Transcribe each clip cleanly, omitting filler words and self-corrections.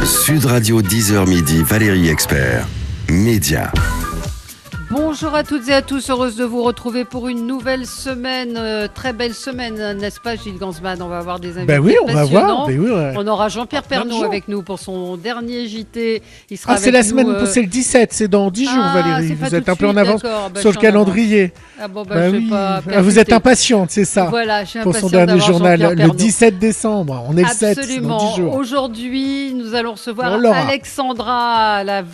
Sud Radio 10h midi, Valérie Expert. Média. Bonjour à toutes et à tous, heureuse de vous retrouver pour une nouvelle semaine, très belle semaine, n'est-ce pas Gilles Gansman? On va avoir des invités oui, on va voir. On aura Jean-Pierre Pernaut avec nous pour son dernier JT. Il sera c'est avec la nous, semaine, c'est le 17, c'est dans 10 jours Valérie. Vous êtes un peu en avance sur le calendrier. Vous êtes impatiente, c'est ça, voilà, je suis pour son dernier journal, le 17 décembre. On est le 7, absolument. dans 10 jours. Aujourd'hui, nous allons recevoir Alexandra, la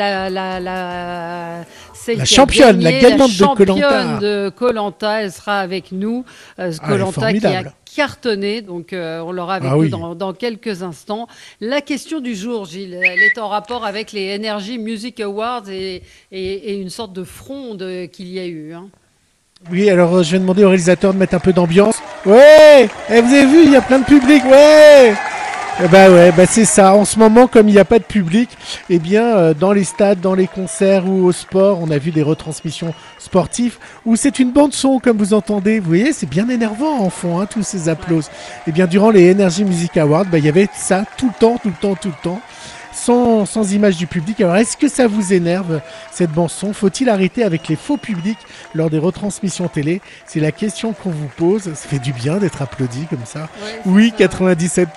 championne, la gagnante de Koh-Lanta. Elle sera avec nous. Koh-Lanta qui a cartonné, donc on l'aura avec nous dans quelques instants. La question du jour, Gilles, elle est en rapport avec les Energy Music Awards et une sorte de fronde qu'il y a eu. Oui, alors je vais demander au réalisateur de mettre un peu d'ambiance. Ouais, vous avez vu, il y a plein de public, ouais. C'est ça. En ce moment, comme il n'y a pas de public, dans les stades, dans les concerts ou au sport, on a vu des retransmissions sportives où c'est une bande son, comme vous entendez. Vous voyez, c'est bien énervant en fond, tous ces applauses. Durant les Energy Music Awards, il y avait ça tout le temps. Sans image du public. Alors, est-ce que ça vous énerve, cette bande-son? Faut-il arrêter avec les faux publics lors des retransmissions télé? C'est la question qu'on vous pose. Ça fait du bien d'être applaudi comme ça. Oui, 97%,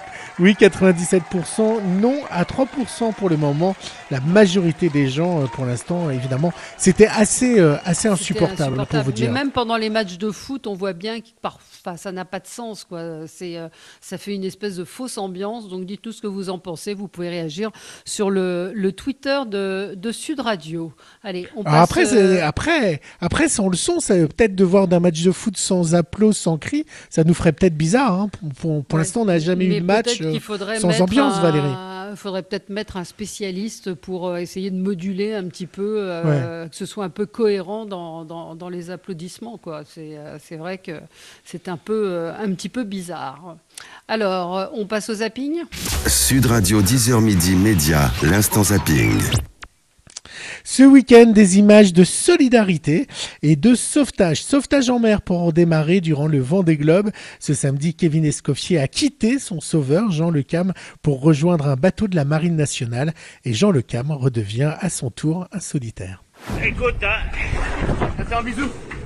non à 3% pour le moment. La majorité des gens, pour l'instant, évidemment, c'était assez insupportable, pour vous dire. Mais même pendant les matchs de foot, on voit bien que parfois ça n'a pas de sens, quoi. Ça fait une espèce de fausse ambiance. Donc, dites tout ce que vous en pensez. Vous pouvez réagir sur le Twitter de Sud Radio. Allez, on passe. Après, sans le son, c'est peut-être de voir d'un match de foot sans applaudissements, sans cris, ça nous ferait peut-être bizarre. Pour l'instant, on n'a jamais eu de match sans ambiance, Valérie. Il faudrait peut-être mettre un spécialiste pour essayer de moduler un petit peu, que ce soit un peu cohérent dans les applaudissements, quoi. C'est vrai que c'est un petit peu bizarre. Alors, on passe au zapping. Sud Radio 10h midi, Média, l'instant zapping. Ce week-end, des images de solidarité et de sauvetage. Sauvetage en mer pour démarrer durant le Vendée Globe. Ce samedi, Kevin Escoffier a quitté son sauveur, Jean Le Cam, pour rejoindre un bateau de la Marine nationale. Et Jean Le Cam redevient à son tour un solitaire. Écoute, ça fait un bisou.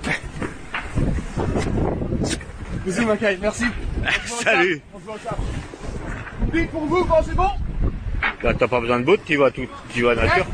Bisous, Macaille, merci. Salut. On se voit au tard. Public pour vous, quand c'est bon? Bah, t'as pas besoin de bout, tu vas nature.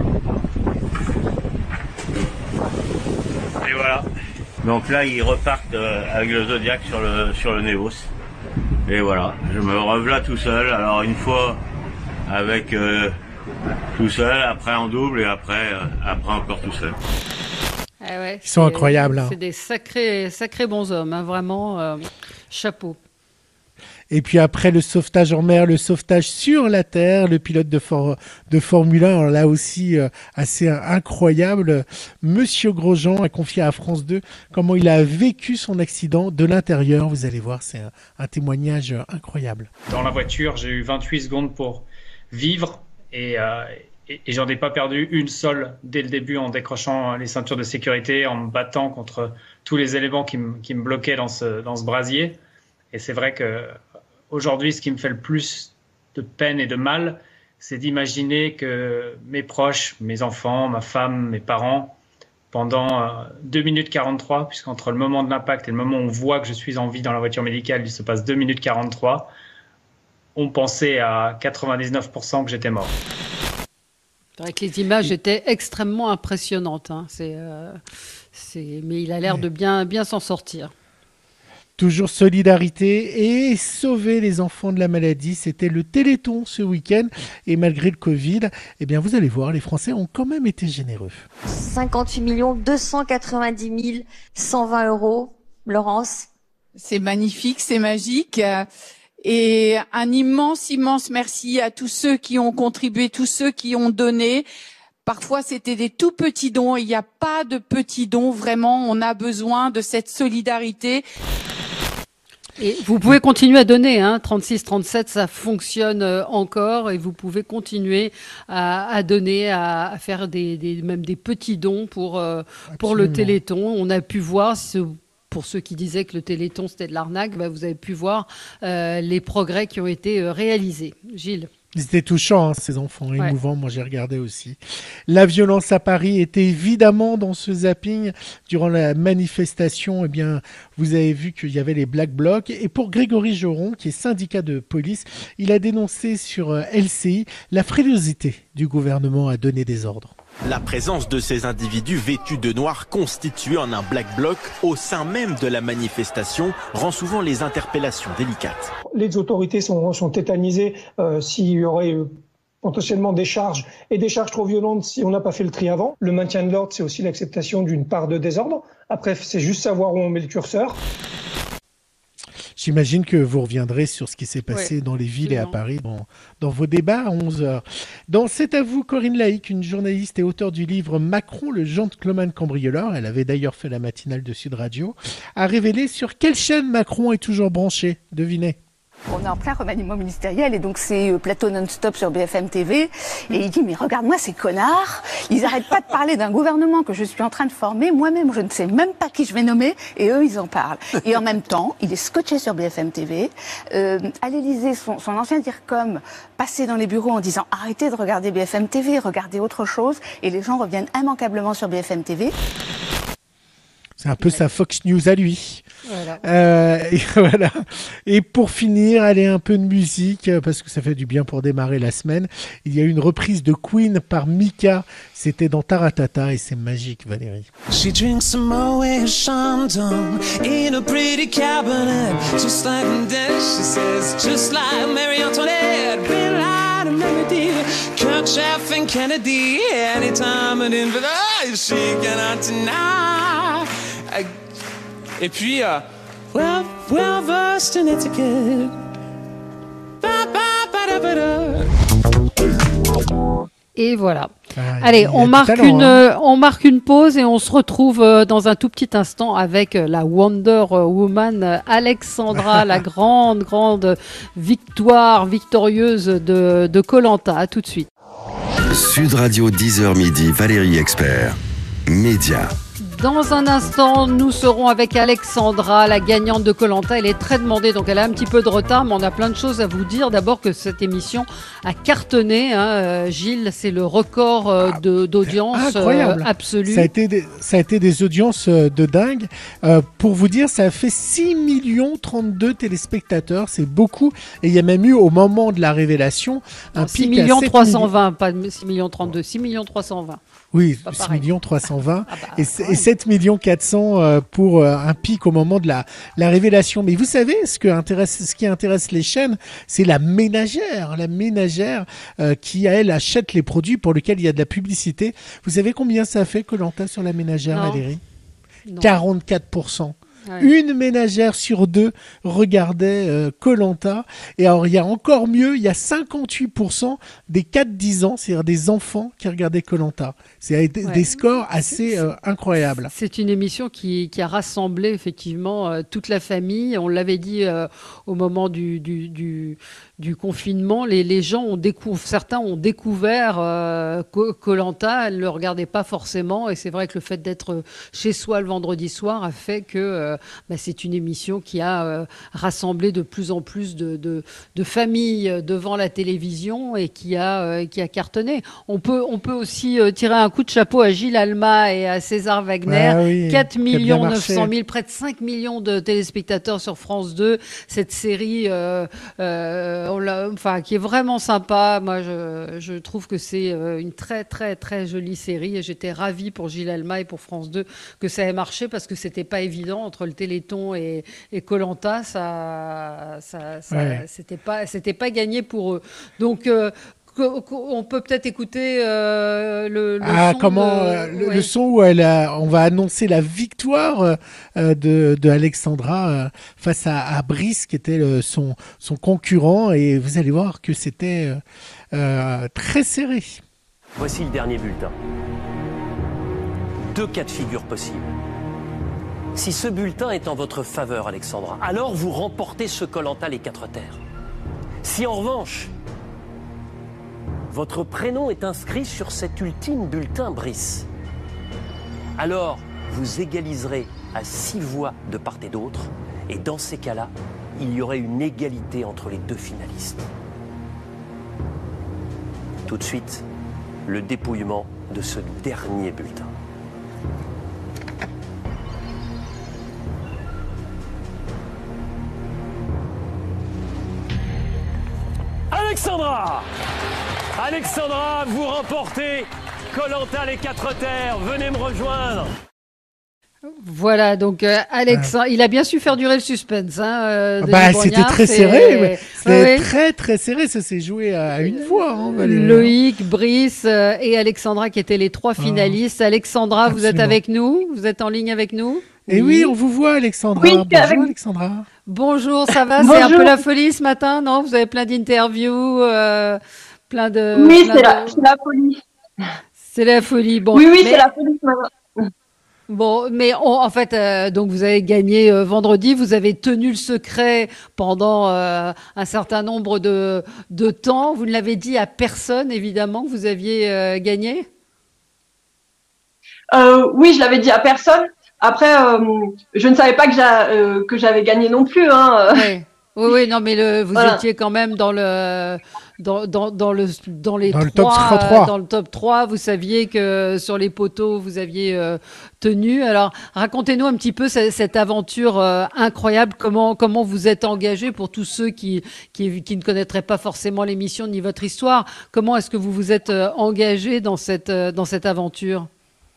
Et voilà. Donc là, ils repartent avec le Zodiac sur le Neos. Et voilà, je me revoilà tout seul. Alors une fois avec tout seul, après en double et après encore tout seul. Ils sont incroyables. C'est des sacrés bons hommes, vraiment. Chapeau. Et puis après le sauvetage en mer, le sauvetage sur la terre, le pilote de Formule 1, alors là aussi assez incroyable. Monsieur Grosjean a confié à France 2 comment il a vécu son accident de l'intérieur. Vous allez voir, c'est un témoignage incroyable. Dans la voiture, j'ai eu 28 secondes pour vivre et j'en ai pas perdu une seule dès le début en décrochant les ceintures de sécurité, en me battant contre tous les éléments qui me bloquaient dans ce brasier. Et c'est vrai que aujourd'hui, ce qui me fait le plus de peine et de mal, c'est d'imaginer que mes proches, mes enfants, ma femme, mes parents, pendant 2 minutes 43, puisqu'entre le moment de l'impact et le moment où on voit que je suis en vie dans la voiture médicale, il se passe 2 minutes 43, on pensait à 99% que j'étais mort. C'est vrai que les images étaient extrêmement impressionnantes. Mais il a l'air de bien s'en sortir. Toujours solidarité et sauver les enfants de la maladie. C'était le Téléthon ce week-end. Et malgré le Covid, vous allez voir, les Français ont quand même été généreux. 58 290 120 €, Laurence. C'est magnifique, c'est magique. Et un immense merci à tous ceux qui ont contribué, tous ceux qui ont donné. Parfois, c'était des tout petits dons. Il n'y a pas de petits dons. Vraiment, on a besoin de cette solidarité. Et vous pouvez continuer à donner, 36-37, ça fonctionne encore et vous pouvez continuer à donner, à faire même des petits dons pour le Téléthon. On a pu voir, pour ceux qui disaient que le Téléthon c'était de l'arnaque, vous avez pu voir les progrès qui ont été réalisés. Gilles. Ils étaient touchants, ces enfants, émouvants. Moi, j'ai regardé aussi. La violence à Paris était évidemment dans ce zapping. Durant la manifestation, eh bien, vous avez vu qu'il y avait les Black Blocs. Et pour Grégory Joron, qui est syndicat de police, il a dénoncé sur LCI la frilosité du gouvernement à donner des ordres. La présence de ces individus vêtus de noir constitués en un Black Bloc au sein même de la manifestation rend souvent les interpellations délicates. Les autorités sont tétanisées s'il y aurait potentiellement des charges trop violentes si on n'a pas fait le tri avant. Le maintien de l'ordre, c'est aussi l'acceptation d'une part de désordre. Après, c'est juste savoir où on met le curseur. J'imagine que vous reviendrez sur ce qui s'est passé dans les villes et à Paris dans vos débats à 11h. Dans C'est à vous, Corinne Laïc, une journaliste et auteure du livre Macron, le gentleman cambrioleur, elle avait d'ailleurs fait la matinale de Sud Radio, a révélé sur quelle chaîne Macron est toujours branché. Devinez. On est en plein remaniement ministériel et donc c'est plateau non-stop sur BFM TV et il dit mais regarde-moi ces connards, ils arrêtent pas de parler d'un gouvernement que je suis en train de former, moi-même je ne sais même pas qui je vais nommer et eux ils en parlent. Et en même temps, il est scotché sur BFM TV, à l'Élysée son ancien DIRCOM passait dans les bureaux en disant arrêtez de regarder BFM TV, regardez autre chose et les gens reviennent immanquablement sur BFM TV. C'est un peu sa Fox News à lui. Voilà. Et voilà. Et pour finir, allez, un peu de musique, parce que ça fait du bien pour démarrer la semaine. Il y a eu une reprise de Queen par Mika. C'était dans Taratata et c'est magique, Valérie. She drinks some Moet Chandon in a pretty cabinet. Just like Death, she says, just like Marie Antoinette. Bill Hyde and Melody, Kirchhoff and Kennedy. Anytime and in she cannot deny. Et puis, well versed in etiquette. Et voilà. Allez, on marque une pause et on se retrouve dans un tout petit instant avec la Wonder Woman Alexandra, la grande victorieuse de Koh-Lanta. À tout de suite. Sud Radio 10h midi, Valérie Expert. Média. Dans un instant, nous serons avec Alexandra, la gagnante de Koh-Lanta. Elle est très demandée, donc elle a un petit peu de retard, mais on a plein de choses à vous dire. D'abord que cette émission a cartonné. Gilles, c'est le record d'audience absolue. Ça a été des audiences de dingue. Pour vous dire, ça a fait 6 32 téléspectateurs. C'est beaucoup. Et il y a même eu, au moment de la révélation, un pic à 7 320, pas 6 302, 6 320. Oui, 6 320 et 7 400 pour un pic au moment de la révélation. Mais vous savez, ce qui intéresse les chaînes, c'est la ménagère qui, elle, achète les produits pour lesquels il y a de la publicité. Vous savez combien ça fait Koh-Lanta sur la ménagère, Valérie ? 44%. Ouais. Une ménagère sur 2 regardait Koh-Lanta. Et alors, il y a encore mieux, il y a 58% des 4-10 ans, c'est-à-dire des enfants qui regardaient Koh-Lanta. C'est des scores assez incroyables. C'est une émission qui a rassemblé effectivement toute la famille. On l'avait dit au moment du confinement, les gens certains ont découvert Koh-Lanta, elles ne le regardaient pas forcément. Et c'est vrai que le fait d'être chez soi le vendredi soir a fait que c'est une émission qui a rassemblé de plus en plus de familles devant la télévision et qui a cartonné. On peut aussi tirer un coup de chapeau à Gilles Alma et à César Wagner. 4 900 000, près de 5 millions de téléspectateurs sur France 2. Cette série qui est vraiment sympa. Moi, je trouve que c'est une très, très, très jolie série et j'étais ravie pour Gilles Alma et pour France 2 que ça ait marché parce que c'était pas évident entre le Téléthon et Koh-Lanta, c'était pas gagné pour eux. Donc on peut peut-être écouter le son où on va annoncer la victoire de Alexandra face à Brice qui était son concurrent et vous allez voir que c'était très serré. Voici le dernier bulletin. 2 cas de figure possibles. Si ce bulletin est en votre faveur, Alexandra, alors vous remportez ce Koh-Lanta les 4 terres. Si en revanche, votre prénom est inscrit sur cet ultime bulletin Brice, alors vous égaliserez à 6 voix de part et d'autre, et dans ces cas-là, il y aurait une égalité entre les 2 finalistes. tout de suite le dépouillement de ce dernier bulletin. Alexandra, vous remportez Koh-Lanta les 4 terres. Venez me rejoindre. Voilà, donc Alexandra, il a bien su faire durer le suspense. C'était très serré. C'était très très serré. Ça s'est joué à une voix. Loïc, Brice et Alexandra qui étaient les 3 finalistes. Alexandra, absolument. Vous êtes avec nous? Vous êtes en ligne avec nous? Et oui, on vous voit, Alexandra. Oui, bonjour, Alexandra. Bonjour, ça va? C'est un peu la folie ce matin, non? Vous avez plein d'interviews, plein de... Oui, c'est la folie. C'est la folie. Bon, oui, c'est la folie ce matin. Bon, mais en fait, donc vous avez gagné vendredi. Vous avez tenu le secret pendant un certain nombre de temps. Vous ne l'avez dit à personne, évidemment, que vous aviez gagné. Oui, je l'avais dit à personne. Après, je ne savais pas que j'avais gagné non plus. Oui, non, mais vous étiez quand même dans le top 3. Vous saviez que sur les poteaux, vous aviez tenu. Alors, racontez-nous un petit peu cette aventure incroyable. Comment vous êtes engagé pour tous ceux qui ne connaîtraient pas forcément l'émission ni votre histoire. Comment est-ce que vous vous êtes engagé dans cette aventure?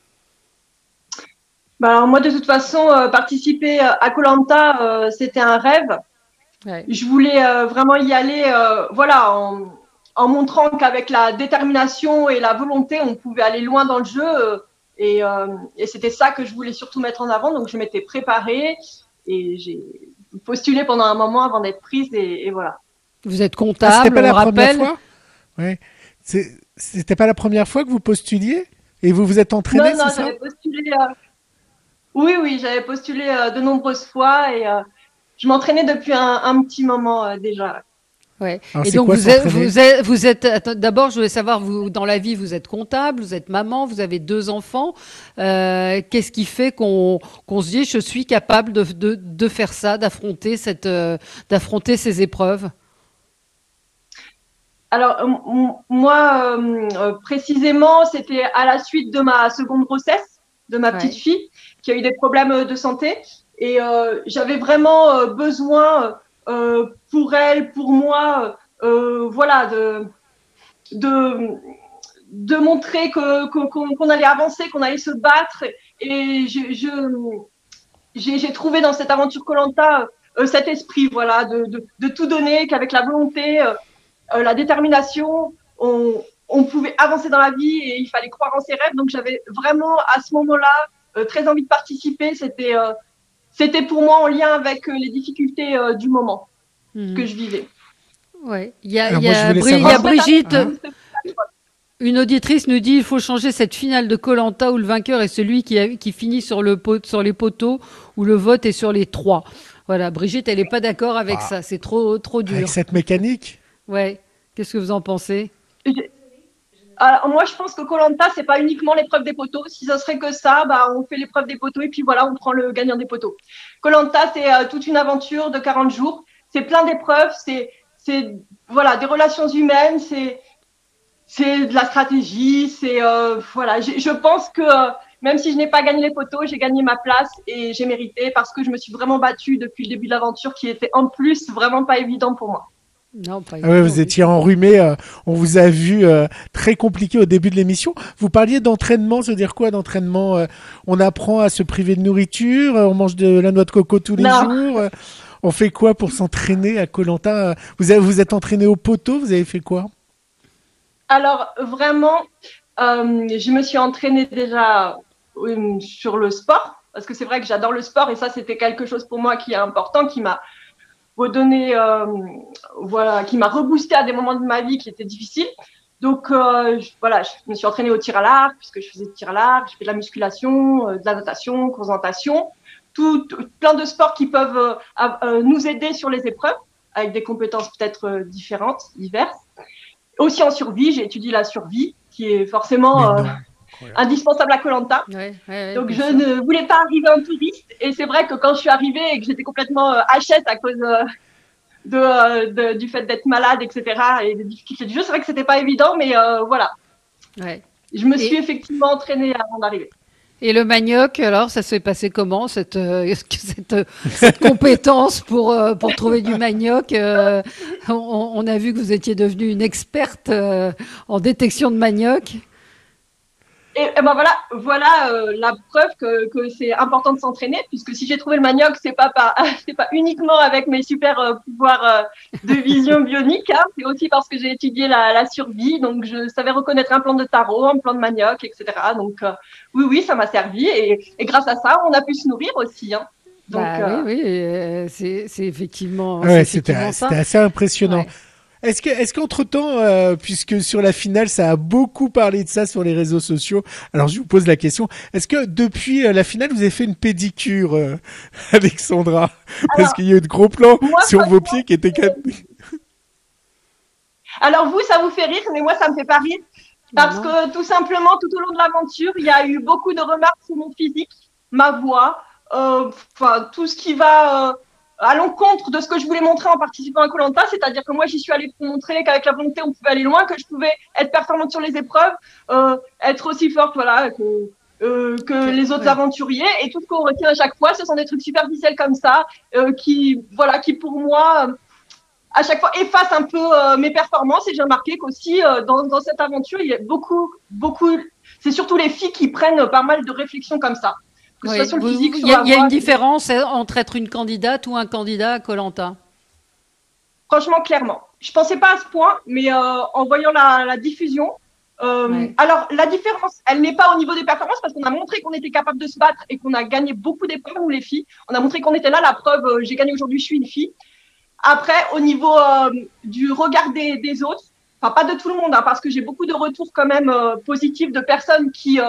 Alors moi, de toute façon, participer à Koh-Lanta, c'était un rêve. Ouais. Je voulais vraiment y aller, en montrant qu'avec la détermination et la volonté, on pouvait aller loin dans le jeu. Et c'était ça que je voulais surtout mettre en avant. Donc, je m'étais préparée et j'ai postulé pendant un moment avant d'être prise. Et voilà. Vous êtes comptable, on rappelle. Ouais. C'était pas la première fois que vous postuliez et vous vous êtes entraîné, Non, j'avais postulé. Oui, j'avais postulé de nombreuses fois et je m'entraînais depuis un petit moment déjà. Ouais. Alors, et donc vous êtes d'abord, je voulais savoir, vous dans la vie, vous êtes comptable, vous êtes maman, vous avez 2 enfants. Qu'est-ce qui fait qu'on se dit je suis capable de faire ça, d'affronter ces épreuves? Alors moi précisément, c'était à la suite de ma seconde grossesse de ma petite fille qui a eu des problèmes de santé. Et j'avais vraiment besoin pour elle, pour moi, de montrer qu'on allait avancer, qu'on allait se battre. Et j'ai trouvé dans cette aventure Koh-Lanta cet esprit, de tout donner, qu'avec la volonté, la détermination, on pouvait avancer dans la vie et il fallait croire en ses rêves. Donc j'avais vraiment à ce moment-là très envie de participer. C'était pour moi en lien avec les difficultés du moment que je vivais. Ouais. Il y a Brigitte, une auditrice nous dit il faut changer cette finale de Koh-Lanta où le vainqueur est celui qui finit sur les poteaux, où le vote est sur les 3. Voilà, Brigitte, elle n'est pas d'accord avec ça. C'est trop dur. Avec cette mécanique. Ouais. Qu'est-ce que vous en pensez? Alors, moi, je pense que Koh-Lanta, c'est pas uniquement l'épreuve des poteaux. Si ça serait que ça, on fait l'épreuve des poteaux et puis on prend le gagnant des poteaux. Koh-Lanta, c'est toute une aventure de 40 jours. C'est plein d'épreuves, c'est des relations humaines, c'est de la stratégie, je pense que même si je n'ai pas gagné les poteaux, j'ai gagné ma place et j'ai mérité parce que je me suis vraiment battue depuis le début de l'aventure qui était en plus vraiment pas évident pour moi. Non, pas vous étiez enrhumé, on vous a vu très compliqué au début de l'émission. Vous parliez d'entraînement, ça veut dire quoi d'entraînement? On apprend à se priver de nourriture, on mange de la noix de coco tous les jours. On fait quoi pour s'entraîner à Koh-Lanta? Vous êtes entraîné au poteau, vous avez fait quoi? Alors vraiment, je me suis entraînée déjà sur le sport, parce que c'est vrai que j'adore le sport et ça c'était quelque chose pour moi qui est important, qui m'a redonné, qui m'a reboosté à des moments de ma vie qui étaient difficiles. Donc je me suis entraînée au tir à l'arc puisque je faisais du tir à l'arc, je fais de la musculation, de la natation, course en natation, plein de sports qui peuvent nous aider sur les épreuves avec des compétences peut-être différentes, diverses. Aussi en survie, j'ai étudié la survie qui est forcément indispensable à Koh-Lanta. Donc je ne voulais pas arriver en touriste et c'est vrai que quand je suis arrivée et que j'étais complètement HS à cause du fait d'être malade, etc. et des difficultés du jeu. C'est vrai que c'était pas évident, mais voilà. Ouais. Je me suis effectivement entraînée avant d'arriver. Et le manioc, alors, ça s'est passé comment, cette compétence pour trouver du manioc? On a vu que vous étiez devenue une experte en détection de manioc. Et ben voilà la preuve que c'est important de s'entraîner, puisque si j'ai trouvé le manioc, c'est pas uniquement avec mes super pouvoirs de vision bionique, hein, c'est aussi parce que j'ai étudié la survie, donc je savais reconnaître un plant de taro, un plant de manioc, etc. Donc oui, ça m'a servi, et grâce à ça, on a pu se nourrir aussi. Hein. Donc, oui, c'est effectivement. Ouais, c'était assez impressionnant. Ouais. Est-ce qu'entre-temps, puisque sur la finale, ça a beaucoup parlé de ça sur les réseaux sociaux, alors je vous pose la question, est-ce que depuis la finale, vous avez fait une pédicure, Alexandra? Parce qu'il y a eu de gros plans sur vos pieds qui étaient... Alors vous, ça vous fait rire, mais moi, ça me fait pas rire. Parce que tout simplement, tout au long de l'aventure, il y a eu beaucoup de remarques sur mon physique, ma voix, tout ce qui va... à l'encontre de ce que je voulais montrer en participant à Koh-Lanta, c'est-à-dire que moi, j'y suis allée pour montrer qu'avec la volonté, on pouvait aller loin, que je pouvais être performante sur les épreuves, être aussi forte, voilà, que les autres aventuriers. Et tout ce qu'on retient à chaque fois, ce sont des trucs superficiels comme ça, qui pour moi, à chaque fois, effacent un peu mes performances. Et j'ai remarqué qu'aussi, dans cette aventure, il y a beaucoup, c'est surtout les filles qui prennent pas mal de réflexions comme ça. Que ce soit sur le physique, il y a une différence entre être une candidate ou un candidat à Koh-Lanta? Franchement, clairement. Je pensais pas à ce point, mais en voyant la diffusion, alors la différence, elle n'est pas au niveau des performances, parce qu'on a montré qu'on était capable de se battre et qu'on a gagné beaucoup d'épreuves, nous les filles. On a montré qu'on était là, la preuve, j'ai gagné aujourd'hui, je suis une fille. Après, au niveau du regard des autres, enfin pas de tout le monde, hein, parce que j'ai beaucoup de retours quand même positifs de personnes qui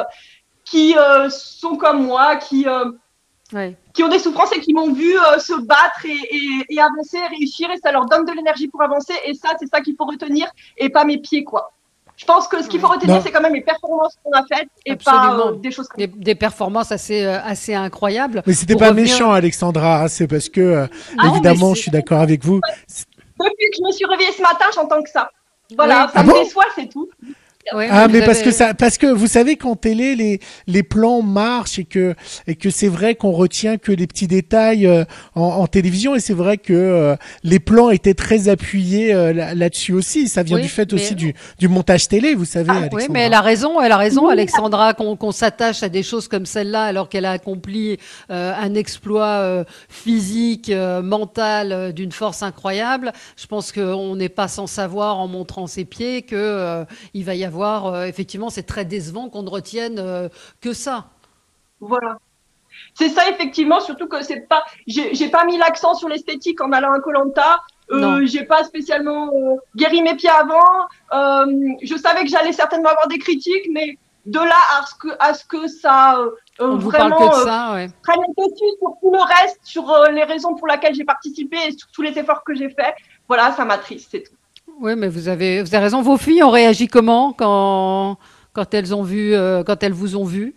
sont comme moi, qui ont des souffrances et qui m'ont vu se battre et avancer, réussir, et ça leur donne de l'énergie pour avancer, et ça, c'est ça qu'il faut retenir, et pas mes pieds, quoi. Je pense que ce qu'il faut retenir, c'est quand même les performances qu'on a faites, et pas des choses comme ça. Des performances assez incroyables. Mais c'était pas méchant, Alexandra, hein, c'est parce que, évidemment, je suis d'accord avec vous. Depuis que je me suis réveillée ce matin, j'entends que ça. Voilà, ça me déçoit, c'est tout. Mais parce que vous savez qu'en télé les plans marchent et que c'est vrai qu'on retient que les petits détails en télévision, et c'est vrai que les plans étaient très appuyés là-dessus aussi. Ça vient du fait aussi du montage télé, vous savez. Oui, mais elle a raison, Alexandra, qu'on s'attache à des choses comme celle-là alors qu'elle a accompli un exploit physique, mental, d'une force incroyable. Je pense qu'on n'est pas sans savoir en montrant ses pieds que il va y avoir effectivement, c'est très décevant qu'on ne retienne que ça. Voilà. C'est ça, effectivement, surtout que c'est pas, j'ai pas mis l'accent sur l'esthétique en allant à Koh-Lanta. J'ai pas spécialement guéri mes pieds avant. Je savais que j'allais certainement avoir des critiques, mais de là à ce que ça vraiment prenne le dessus sur tout le reste, sur les raisons pour lesquelles j'ai participé et sur tous les efforts que j'ai faits, voilà, ça m'attriste, c'est tout. Oui, mais vous avez raison. Vos filles ont réagi comment quand elles vous ont vu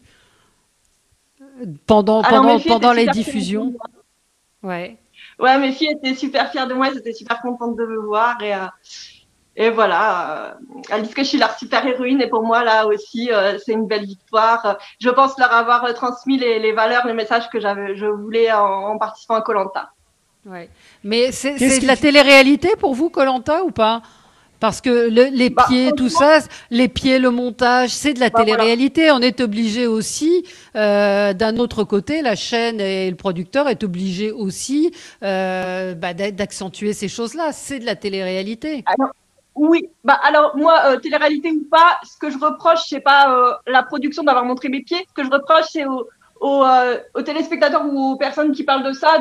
pendant les diffusions? Ouais, mes filles étaient super fières de moi, elles étaient super contentes de me voir, et voilà, elles disent que je suis leur super héroïne, et pour moi là aussi c'est une belle victoire. Je pense leur avoir transmis les valeurs, les messages que je voulais en participant à Koh-Lanta. Ouais. Mais c'est de la télé-réalité pour vous, Koh-Lanta, ou pas? Parce que les pieds, tout ça, les pieds, le montage, c'est de la télé-réalité. Voilà. On est obligé aussi, d'un autre côté, la chaîne et le producteur est obligé aussi d'accentuer ces choses-là. C'est de la télé-réalité. Oui, alors moi, télé-réalité ou pas, ce que je reproche, c'est pas la production d'avoir montré mes pieds. Ce que je reproche, c'est aux téléspectateurs ou aux personnes qui parlent de ça,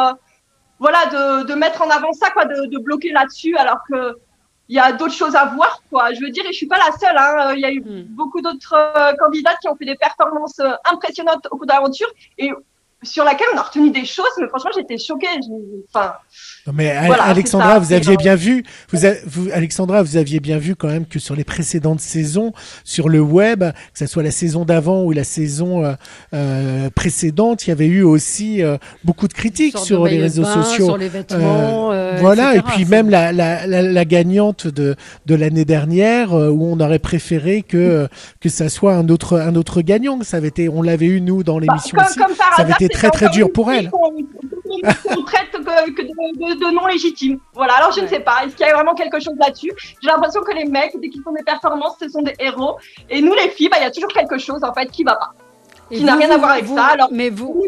de mettre en avant ça, quoi, de bloquer là-dessus, alors que il y a d'autres choses à voir, quoi. Je veux dire, et je suis pas la seule, hein. Il y a eu beaucoup d'autres candidates qui ont fait des performances impressionnantes au cours de l'aventure, et sur laquelle on a retenu des choses, mais franchement, j'étais choquée. Enfin. Non mais voilà, Alexandra, vous aviez bien vu, Alexandra, vous aviez bien vu quand même que sur les précédentes saisons, sur le web, que ce soit la saison d'avant ou la saison précédente, il y avait eu aussi beaucoup de critiques sur les réseaux sociaux, sur les vêtements, voilà, etc. Et puis même la gagnante de l'année dernière, où on aurait préféré que ça soit un autre gagnant. Ça avait été, on l'avait eu nous dans l'émission aussi. Ça avait été très très dur pour elle. On traite que de non légitime. Voilà, alors je ne sais pas, est-ce qu'il y a vraiment quelque chose là-dessus? J'ai l'impression que les mecs, dès qu'ils font des performances, ce sont des héros. Et nous, les filles, il y a toujours quelque chose, en fait, qui va pas. Qui n'a rien à voir avec ça. Alors, mais vous...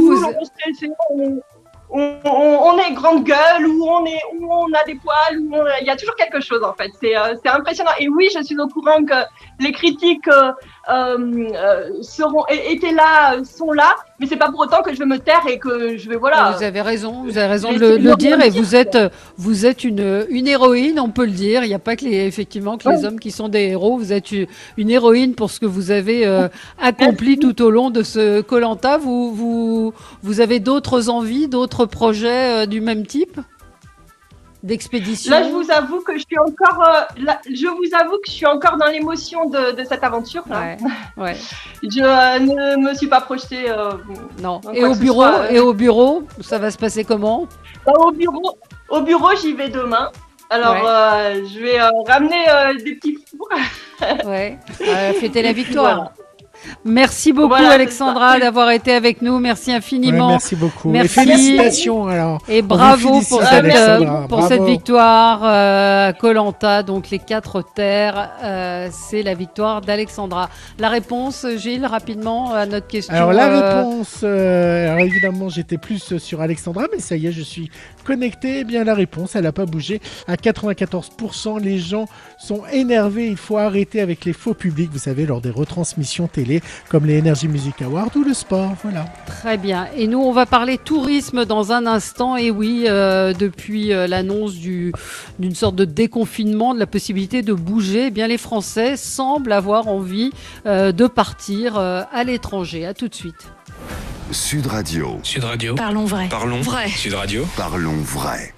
On est grande gueule, ou on a des poils, il y a toujours quelque chose, en fait. C'est impressionnant. Et oui, je suis au courant que les critiques étaient là, sont là, mais c'est pas pour autant que je vais me taire et que je vais, voilà. Vous avez raison de le dire, et vous êtes une héroïne, on peut le dire. Il n'y a pas que les hommes qui sont des héros. Vous êtes une héroïne pour ce que vous avez accompli tout au long de ce Koh-Lanta. Vous avez d'autres envies, d'autres projets du même type d'expédition? Là, je vous avoue que je suis encore dans l'émotion de cette aventure. Là. Ouais. Je ne me suis pas projetée. Non. Et au bureau, ça va se passer comment? Au bureau, j'y vais demain. Alors, je vais ramener des petits fours. Fêter la victoire. Voilà. Merci beaucoup, Alexandra, d'avoir été avec nous. Merci infiniment. Merci beaucoup. Merci. Et félicitations. Alors, et bravo pour cette victoire à Koh-Lanta. Donc, les 4 terres, c'est la victoire d'Alexandra. La réponse, Gilles, rapidement, à notre question. Alors, la réponse, alors évidemment, j'étais plus sur Alexandra, mais ça y est, je suis connecté. Eh bien, la réponse, elle n'a pas bougé. À 94%, les gens sont énervés. Il faut arrêter avec les faux publics, vous savez, lors des retransmissions télé, comme les Energy Music Awards ou le sport, voilà. Très bien. Et nous, on va parler tourisme dans un instant. Et oui, depuis l'annonce d'une sorte de déconfinement, de la possibilité de bouger, eh bien les Français semblent avoir envie de partir à l'étranger. À tout de suite. Sud Radio. Parlons vrai. Sud Radio. Parlons vrai.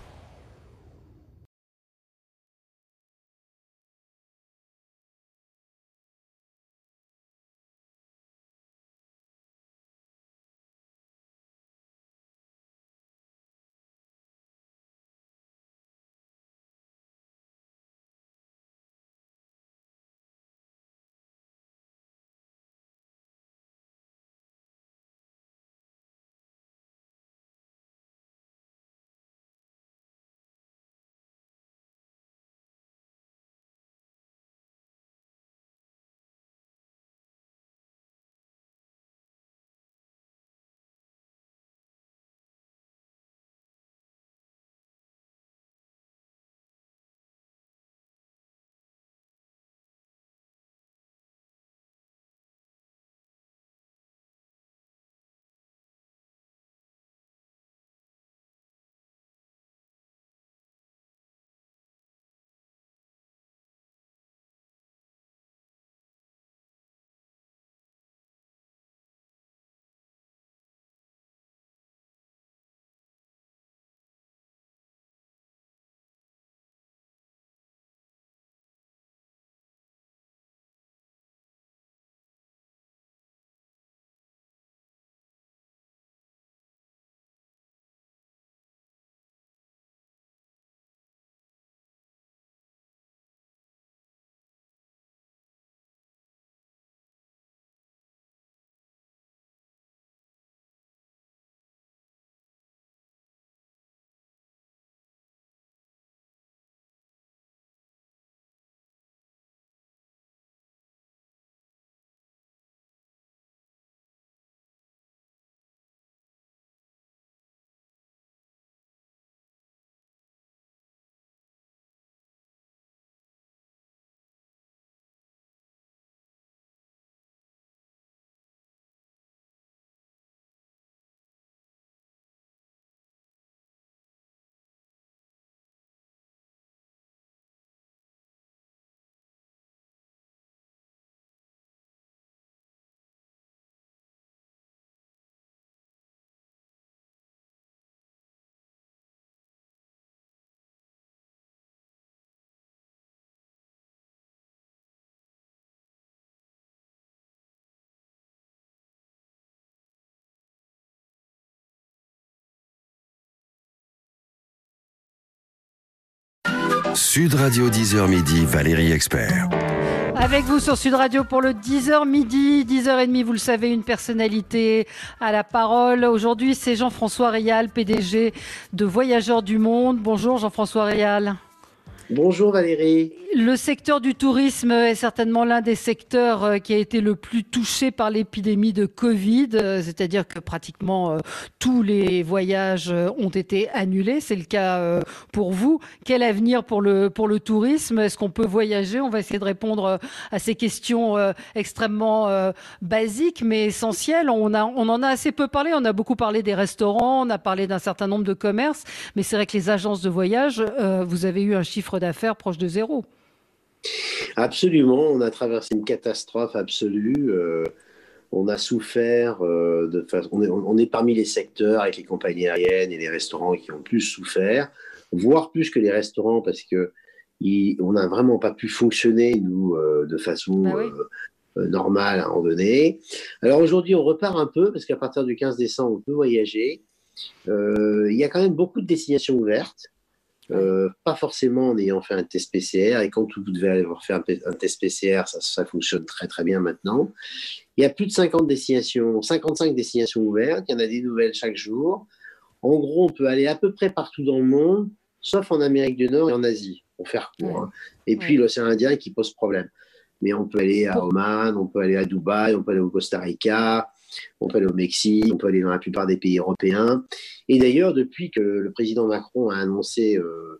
Sud Radio 10h midi, Valérie Expert. Avec vous sur Sud Radio pour le 10h midi, 10h30, vous le savez, une personnalité à la parole. Aujourd'hui, c'est Jean-François Rial, PDG de Voyageurs du Monde. Bonjour Jean-François Rial. Bonjour Valérie. Le secteur du tourisme est certainement l'un des secteurs qui a été le plus touché par l'épidémie de Covid, c'est-à-dire que pratiquement tous les voyages ont été annulés. C'est le cas pour vous. Quel avenir pour le tourisme? Est-ce qu'on peut voyager? On va essayer de répondre à ces questions extrêmement basiques mais essentielles. On en a assez peu parlé. On a beaucoup parlé des restaurants, on a parlé d'un certain nombre de commerces, mais c'est vrai que les agences de voyage, vous avez eu un chiffre d'affaires proche de zéro. Absolument, on a traversé une catastrophe absolue. On a souffert de façon. On est parmi les secteurs avec les compagnies aériennes et les restaurants qui ont plus souffert, voire plus que les restaurants parce que on n'a vraiment pas pu fonctionner nous de façon normale à un moment donné. Alors aujourd'hui, on repart un peu parce qu'à partir du 15 décembre, on peut voyager. Il y a quand même beaucoup de destinations ouvertes. Pas forcément en ayant fait un test PCR, et quand vous devez aller faire un test PCR, ça fonctionne très très bien maintenant. Il y a plus de 55 destinations ouvertes, il y en a des nouvelles chaque jour. En gros, on peut aller à peu près partout dans le monde, sauf en Amérique du Nord et en Asie, pour faire court. Hein. Et puis l'océan Indien qui pose problème. Mais on peut aller à Oman, on peut aller à Dubaï, on peut aller au Costa Rica, on peut aller au Mexique, on peut aller dans la plupart des pays européens. Et d'ailleurs, depuis que le président Macron a annoncé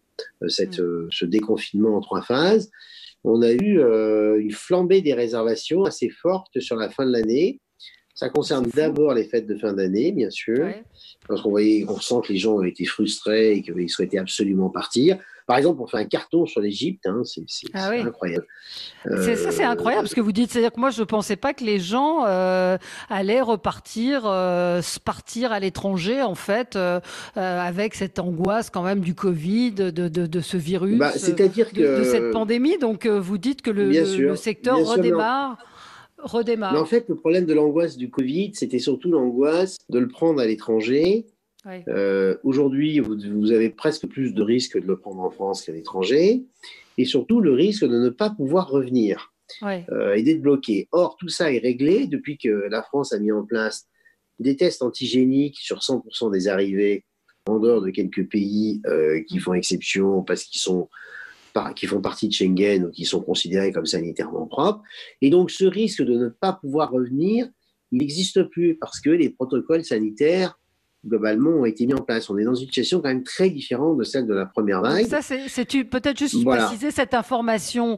ce déconfinement en 3 phases, on a eu une flambée des réservations assez forte sur la fin de l'année. Ça concerne d'abord les fêtes de fin d'année, bien sûr, parce qu'on sent que les gens ont été frustrés et qu'ils souhaitaient absolument partir. Par exemple, on fait un carton sur l'Égypte, hein, c'est incroyable. C'est incroyable ce que vous dites. C'est-à-dire que moi, je ne pensais pas que les gens allaient partir à l'étranger, en fait, avec cette angoisse quand même du Covid, de ce virus, de cette pandémie. Donc, vous dites que le secteur redémarre. Mais en fait, le problème de l'angoisse du Covid, c'était surtout l'angoisse de le prendre à l'étranger. Aujourd'hui, vous avez presque plus de risques de le prendre en France qu'à l'étranger, et surtout le risque de ne pas pouvoir revenir et d'être bloqué. Or, tout ça est réglé depuis que la France a mis en place des tests antigéniques sur 100% des arrivées, en dehors de quelques pays qui font exception parce qui font partie de Schengen ou qui sont considérés comme sanitairement propres. Et donc, ce risque de ne pas pouvoir revenir, il n'existe plus parce que les protocoles sanitaires, globalement, ont été mis en place. On est dans une situation quand même très différente de celle de la première vague. Ça, c'est peut-être juste préciser cette information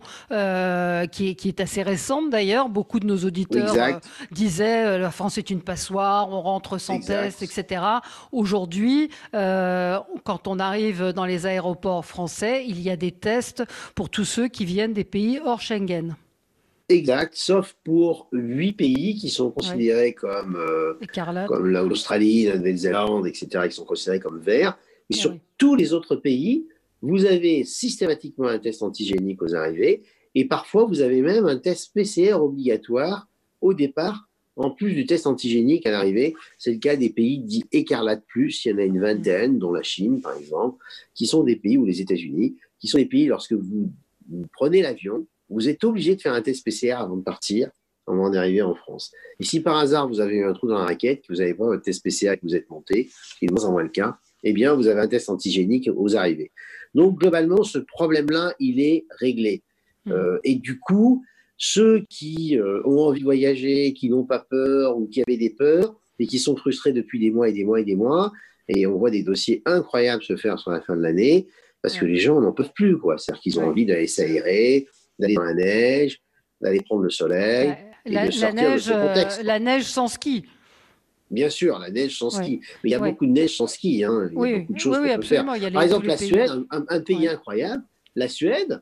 qui est assez récente d'ailleurs. Beaucoup de nos auditeurs disaient la France est une passoire, on rentre sans test, etc. Aujourd'hui, quand on arrive dans les aéroports français, il y a des tests pour tous ceux qui viennent des pays hors Schengen. Exact, sauf pour 8 pays qui sont considérés comme l'Australie, la Nouvelle-Zélande, etc., qui sont considérés comme verts. Mais sur tous les autres pays, vous avez systématiquement un test antigénique aux arrivées et parfois vous avez même un test PCR obligatoire au départ, en plus du test antigénique à l'arrivée. C'est le cas des pays dits écarlate plus, il y en a une vingtaine, dont la Chine par exemple, qui sont des pays, ou les États-Unis, qui sont des pays lorsque vous prenez l'avion, vous êtes obligé de faire un test PCR avant de partir, avant d'arriver en France. Et si par hasard vous avez eu un trou dans la raquette, que vous n'avez pas votre test PCR et que vous êtes monté, ce qui est de moins en moins le cas, eh bien vous avez un test antigénique aux arrivées. Donc globalement, ce problème-là, il est réglé. Et du coup, ceux qui ont envie de voyager, qui n'ont pas peur ou qui avaient des peurs et qui sont frustrés depuis des mois et des mois et des mois, et on voit des dossiers incroyables se faire sur la fin de l'année, parce que les gens n'en peuvent plus, quoi. C'est-à-dire qu'ils ont envie d'aller s'aérer, d'aller dans la neige, d'aller prendre le soleil, et de sortir de ce contexte. La neige sans ski. Bien sûr, la neige sans ski. Mais il y a beaucoup de neige sans ski. Hein. Il y a beaucoup de choses qu'on peut faire. Par exemple, la Suède, un pays incroyable, la Suède,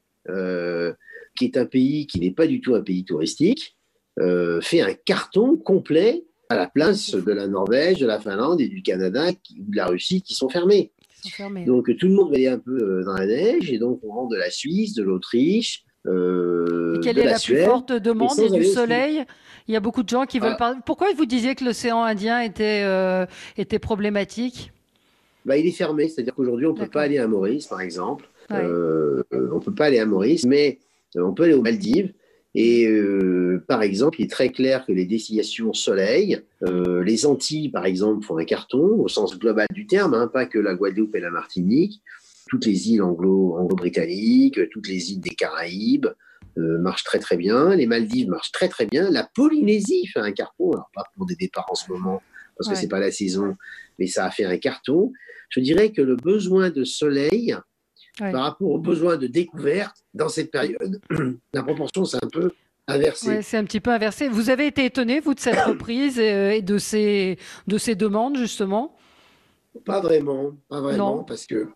qui est un pays qui n'est pas du tout un pays touristique, fait un carton complet à la place de la Norvège, de la Finlande et du Canada ou de la Russie qui sont fermés. Donc tout le monde va aller un peu dans la neige et donc on rentre de la Suisse, de l'Autriche, quelle est la plus forte demande? Il y a du soleil. Il y a beaucoup de gens qui veulent parler. Pourquoi vous disiez que l'océan Indien était problématique? Il est fermé, c'est-à-dire qu'aujourd'hui on ne peut pas aller à Maurice par exemple. Ouais. On peut pas aller à Maurice, mais on peut aller aux Maldives. Et par exemple, il est très clair que les destinations soleil, les Antilles, par exemple, font un carton au sens global du terme, hein, pas que la Guadeloupe et la Martinique. Toutes les îles anglo-britanniques, toutes les îles des Caraïbes marchent très très bien. Les Maldives marchent très très bien. La Polynésie fait un carton, alors pas pour des départs en ce moment, parce que c'est pas la saison, mais ça a fait un carton. Je dirais que le besoin de soleil, par rapport au besoin de découverte, dans cette période, la proportion s'est un peu inversée. Ouais, c'est un petit peu inversé. Vous avez été étonné, vous, de cette reprise et de ces demandes, justement? Pas vraiment, Non. parce que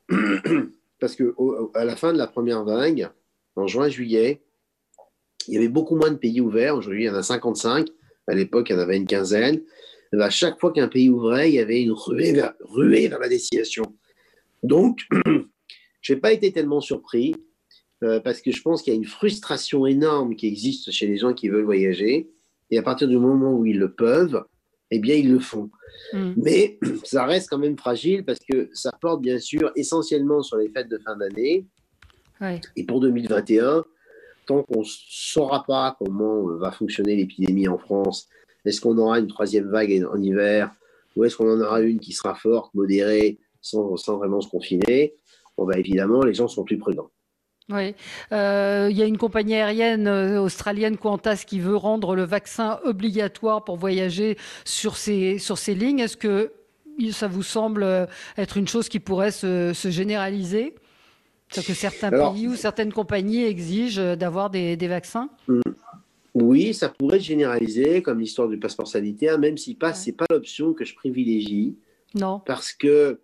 à la fin de la première vague, en juin-juillet, il y avait beaucoup moins de pays ouverts. Aujourd'hui, il y en a 55. À l'époque, il y en avait une quinzaine. Et à chaque fois qu'un pays ouvrait, il y avait une ruée vers la destination. Donc, je n'ai pas été tellement surpris parce que je pense qu'il y a une frustration énorme qui existe chez les gens qui veulent voyager. Et à partir du moment où ils le peuvent, eh bien, ils le font. Mais ça reste quand même fragile parce que ça porte bien sûr essentiellement sur les fêtes de fin d'année. Ouais. Et pour 2021, tant qu'on ne saura pas comment va fonctionner l'épidémie en France, est-ce qu'on aura une troisième vague en hiver ou est-ce qu'on en aura une qui sera forte, modérée, sans vraiment se confiner, bon, bah, évidemment, les gens sont plus prudents. Oui, il y a une compagnie aérienne australienne Qantas qui veut rendre le vaccin obligatoire pour voyager sur ces lignes. Est-ce que ça vous semble être une chose qui pourrait se généraliser? C'est que certains pays ou certaines compagnies exigent d'avoir des vaccins? Oui, ça pourrait se généraliser comme l'histoire du passeport sanitaire, même si c'est pas l'option que je privilégie. Non. Parce que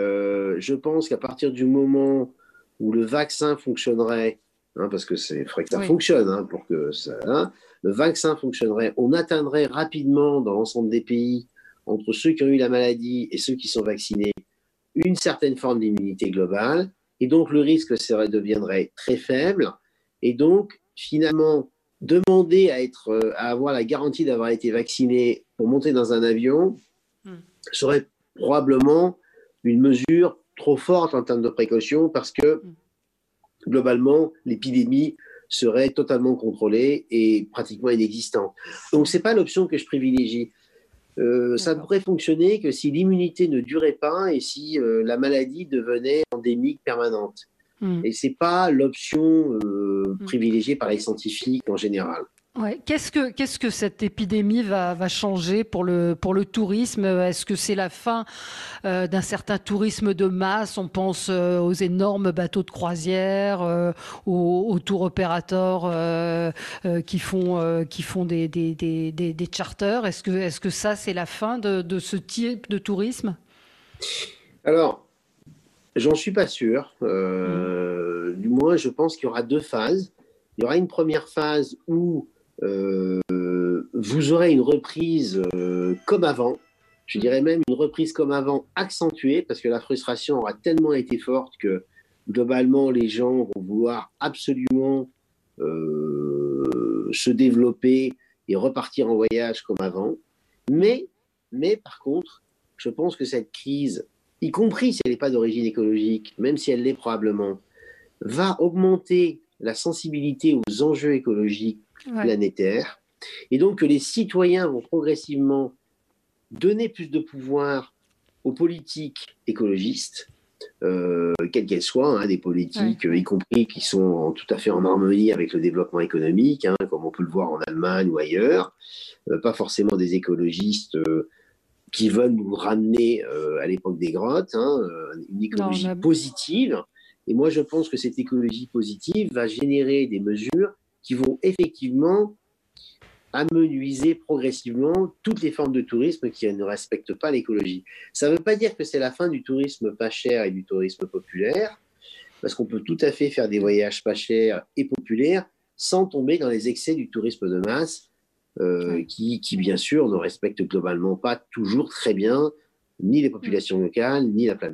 je pense qu'à partir du moment où le vaccin fonctionnerait, parce que il faudrait que ça fonctionne pour que ça, le vaccin fonctionnerait, on atteindrait rapidement dans l'ensemble des pays, entre ceux qui ont eu la maladie et ceux qui sont vaccinés, une certaine forme d'immunité globale, et donc le risque deviendrait très faible, et donc finalement demander à avoir la garantie d'avoir été vacciné pour monter dans un avion serait probablement une mesure trop forte en termes de précaution parce que globalement l'épidémie serait totalement contrôlée et pratiquement inexistante. Donc c'est pas l'option que je privilégie. Ça ne pourrait fonctionner que si l'immunité ne durait pas et si la maladie devenait endémique permanente. Et c'est pas l'option privilégiée par les scientifiques en général. Ouais. Qu'est-ce que cette épidémie va changer pour le tourisme? Est-ce que c'est la fin d'un certain tourisme de masse? On pense aux énormes bateaux de croisière, aux tour opérateurs qui font des charters. Est-ce que ça c'est la fin de ce type de tourisme? Alors, j'en suis pas sûr. Du moins, je pense qu'il y aura deux phases. Il y aura une première phase où vous aurez une reprise comme avant, je dirais même une reprise comme avant accentuée, parce que la frustration aura tellement été forte que globalement les gens vont vouloir absolument se développer et repartir en voyage comme avant. Mais par contre, je pense que cette crise, y compris si elle n'est pas d'origine écologique, même si elle l'est probablement, va augmenter la sensibilité aux enjeux écologiques planétaires, et donc que les citoyens vont progressivement donner plus de pouvoir aux politiques écologistes, quelles qu'elles soient, des politiques y compris qui sont tout à fait en harmonie avec le développement économique, comme on peut le voir en Allemagne ou ailleurs, pas forcément des écologistes qui veulent nous ramener à l'époque des grottes, une écologie positive. Et moi, je pense que cette écologie positive va générer des mesures qui vont effectivement amenuiser progressivement toutes les formes de tourisme qui ne respectent pas l'écologie. Ça ne veut pas dire que c'est la fin du tourisme pas cher et du tourisme populaire, parce qu'on peut tout à fait faire des voyages pas chers et populaires sans tomber dans les excès du tourisme de masse, qui bien sûr ne respecte globalement pas toujours très bien ni les populations locales, ni la planète.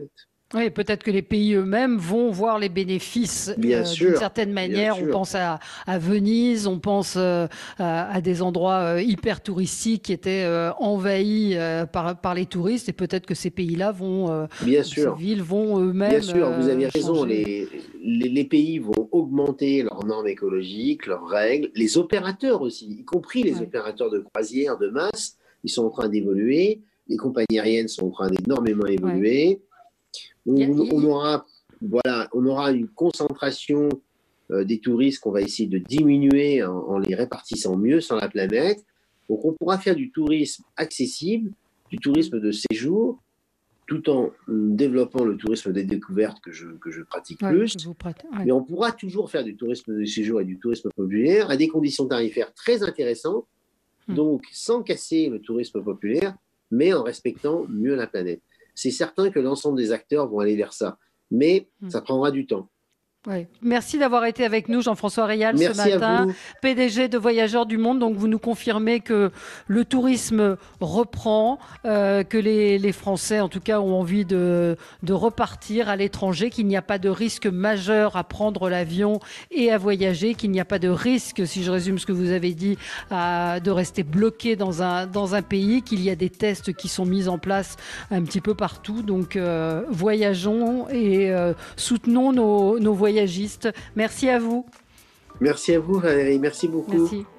Oui, peut-être que les pays eux-mêmes vont voir les bénéfices d'une certaine manière. On pense à Venise, on pense à des endroits hyper touristiques qui étaient envahis par les touristes, et peut-être que ces pays-là vont, ces villes vont eux-mêmes. Bien sûr, vous avez raison. Les pays vont augmenter leurs normes écologiques, leurs règles, les opérateurs aussi, y compris les opérateurs de croisière de masse, ils sont en train d'évoluer. Les compagnies aériennes sont en train d'énormément évoluer. On aura une concentration des touristes qu'on va essayer de diminuer en les répartissant mieux sur la planète. Donc, on pourra faire du tourisme accessible, du tourisme de séjour, tout en développant le tourisme des découvertes que je pratique plus. Mais on pourra toujours faire du tourisme de séjour et du tourisme populaire à des conditions tarifaires très intéressantes, donc sans casser le tourisme populaire, mais en respectant mieux la planète. C'est certain que l'ensemble des acteurs vont aller vers ça, mais ça prendra du temps. Ouais. Merci d'avoir été avec nous, Jean-François Real, ce matin, PDG de Voyageurs du Monde. Donc, vous nous confirmez que le tourisme reprend, que les Français, en tout cas, ont envie de repartir à l'étranger, qu'il n'y a pas de risque majeur à prendre l'avion et à voyager, qu'il n'y a pas de risque, si je résume ce que vous avez dit, de rester bloqué dans un pays, qu'il y a des tests qui sont mis en place un petit peu partout. Donc, voyageons et soutenons nos voyagistes. Merci à vous. Merci à vous, Valérie. Merci beaucoup. Merci.